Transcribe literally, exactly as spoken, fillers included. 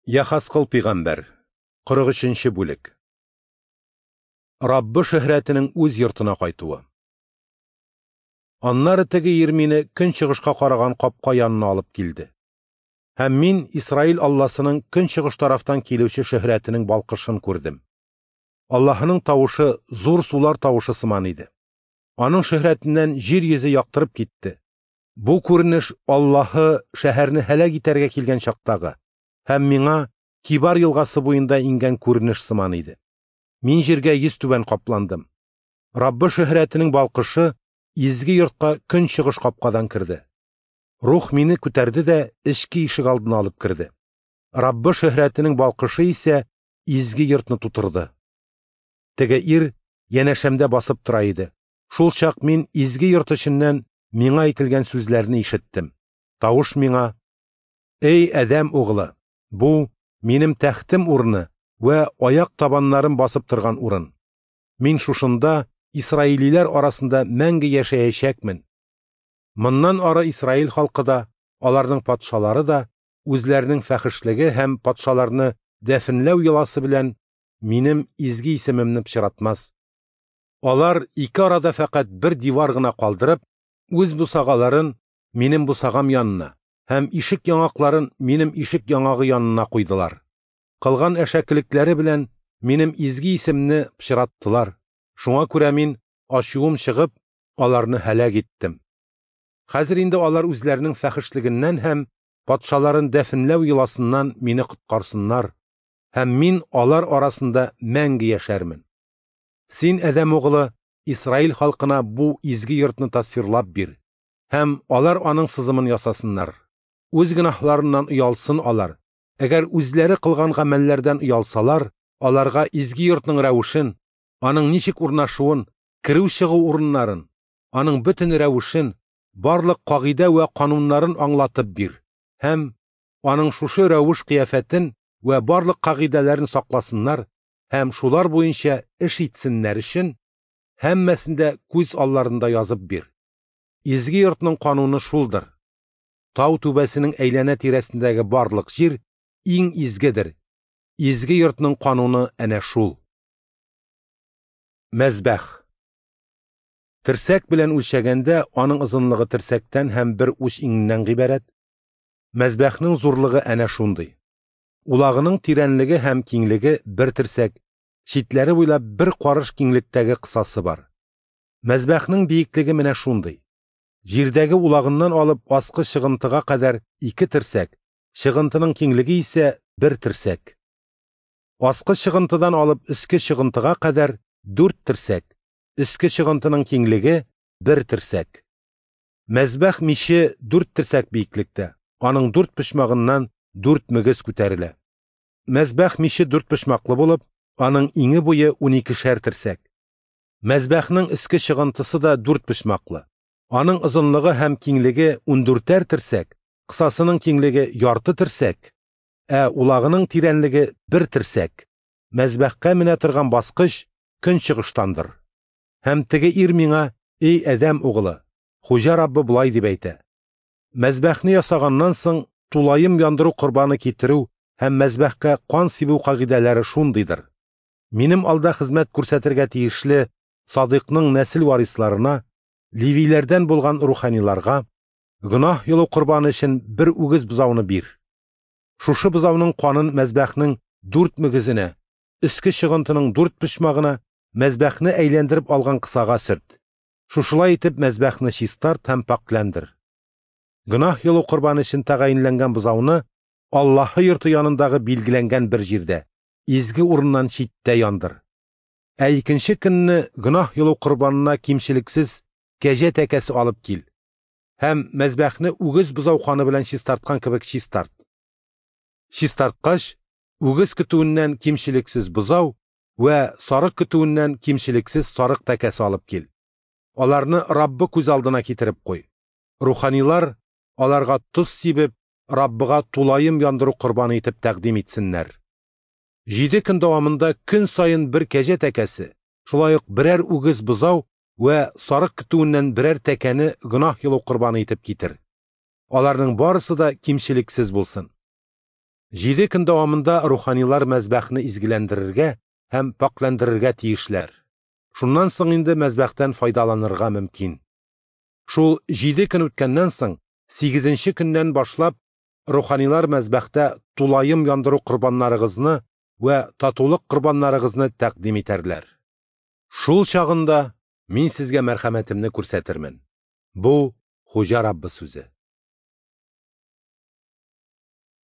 Яхасқыл пейғамбар, қырық үшінші бүлік. Раббы шөһрәтенең үз йортына кайтуы. Аннары теге ир мине көнчыгышка караган капка янына алып килде. Һәм мин Исраил Алласының көнчыгыш тарафтан килүче шөһрәтенең балкышын күрдем. Аллаһының тавышы зур сулар тавышы сыман иде. Аның шөһрәтеннән җир йөзе яктырып китте. Бу күренеш Аллаһы шәһәрне һәлак итәргә килгән чактагы һәм миңа Кибар елгасы буенда ингән күренеш сыман иде. Мин җиргә йөз түбән капландым. Раббы шөһрәтенең балкышы изге йортка көнчыгыш капкадан керде. Рух мине күтәрде дә эчке ишек алдына алып керде. Раббы шөһрәтенең балкышы исә изге йортны тутырды. Теге ир янәшәмдә басып тора иде. Шул чак мин изге йорт эченнән миңа әйтелгән сүзләрне ишеттем. Тавыш миңа: "Эй Адәм угылы, бу минем тәхтем урыны вә аяк табаннарым басып торган урын. Мин шушында Исраилиләр арасында мәңге яшәячәкмен. Моннан ары Исраил халкы да, аларның патшалары да үзләренең фәхешлеге һәм патшаларны дәфенләү йоласы белән минем изге исемемне пычратмас. Алар ике арада фәкать бер дивар гына калдырып, үз бусагаларын минем бусагам янына һәм ишек яңакларын минем ишек яңагы янына куйдылар. Кылган әшәкелекләре белән минем изге исемне пычраттылар. Шуңа күрә мин ачуым чыгып, аларны һәлак иттем. Хәзер инде алар үзләренең фәхешлегеннән һәм патшаларын дәфенләү йоласыннан мине коткарсыннар, һәм мин алар арасында мәңге яшәрмен. Син, Адәм угылы, Исраил халкына бу изге йортны тасвирлап бир, һәм алар аның сызымын ясасыннар. Үз гөнаһларыннан уялсын алар. Әгәр үзләре кылган гамәлләрдән уялсалар, аларга изге йортның рәвешен, аның ничек урнашуын, керү-чыгу урыннарын, аның бөтен рәвешен, барлык кагыйдә вә кануннарын аңлатып бир, һәм аның шушы рәвеш кыяфәтен вә барлык кагыйдәләрен сакласыннар, һәм шулар буенча эш итсеннәр өчен һәммәсендә күз алларында язып бир. Изге йортның кануны шулдыр. Тау түбәсенең әйләнә тирәсендәге барлык җир иң изгедер. Изге йортның кануны әнә шул. Мәзбәх. Терсәк белән үлчәгәндә аның озынлыгы терсәктән һәм бер уч иңеннән гыйбарәт. Мәзбәхнең зурлыгы әнә шундый. Улагының тирәнлеге һәм киңлеге бер терсәк, читләре буйлап бер карыш киңлектәге кысасы бар. Мәзбәхнең биеклеге менә шундый. Җирдәге улагыннан алып аскы чыгынтыга кадәр ике терсәк, чыгынтының киңлеге исә бер терсәк. Аскы чыгынтыдан алып өске чыгынтыга кадәр дүрт терсәк, өске чыгынтының киңлеге бер терсәк. Мәзбәх миче дүрт терсәк биеклектә, аның дүрт почмагыннан дүрт мөгез күтәрелә. Мәзбәх миче дүрт почмаклы булып, аның иңе буе уникешәр терсәк. Мәзбәхнең өске чыгынтысы да дүрт почмаклы. Аның озынлыгы һәм киңлеге ундүртәр терсәк, кысасының киңлеге ярты терсәк, ә улагының тирәнлеге бер терсәк. Мәзбәхкә менә торган баскыч көнчыгыштандыр. Һәм теге ир миңа: "Эй Адәм угылы, Хуҗа Раббы булай дип әйтә. Мәзбәхне ясаганнан соң тулайым яндыру корбаны китерү һәм мәзбәхкә кан сибү кагыйдәләре шундыйдыр. Минем алда хезмәт күрсәтергә тиешле Садыйкның нәсел варисларына, Ливиләрдән булган руханиларга, гөнаһ юлу корбаны өчен бер үгез бузауны бир. Шушы бузауның канын мәзбәхнең дүрт мөгезенә, өске чыгынтының дүрт почмагына, мәзбәхне әйләндереп алган кысага сөрт. Шушылай итеп мәзбәхне чистарт һәм пакләндер. Гөнаһ юлу корбаны өчен тәгаенләнгән бузауны Аллаһы йорты янындагы билгеләнгән бер җирдә, изге урыннан читтә яндыр. Ә икенче көнне гөнаһ юлу корбанына кимчелексез кәҗә тәкәсе алып кил. Һәм мәзбәхне үгез бузау каны белән чистарткан кебек чистарт. Чистарткач, үгез көтүеннән кимчелексез бузау вә сарык көтүеннән кимчелексез сарык тәкәсе алып кил. Аларны Раббы күз алдына китереп куй. Руханилар аларга туз сибеп, Раббыга тулайым яндыру корбаны итеп тәкъдим итсеннәр. Җиде көн дәвамында көн сайын бер кәҗә тәкәсе, шулай ук берәр үгез бузау вә сарык көтүеннән берәр тәкәне гөнаһ юлу корбаны итеп китер. Аларның барысы да кимчелексез булсын. Җиде көн дәвамында руханилар мәзбәхне изгеләндерергә һәм пакландырырга тиешләр. Шуннан соң инде мәзбәхтән файдаланырга мөмкин. Шул җиде көн үткәннән соң, сигезенче көннән башлап, руханилар мәзбәхтә тулаем яндыру корбаннарыгызны вә татулык корбаннарыгызны тәкъдим итәрләр. Шул чагында мин сезгә мәрхәмәтемне күрсәтермен. Бу Хуҗа Раббы сүзе.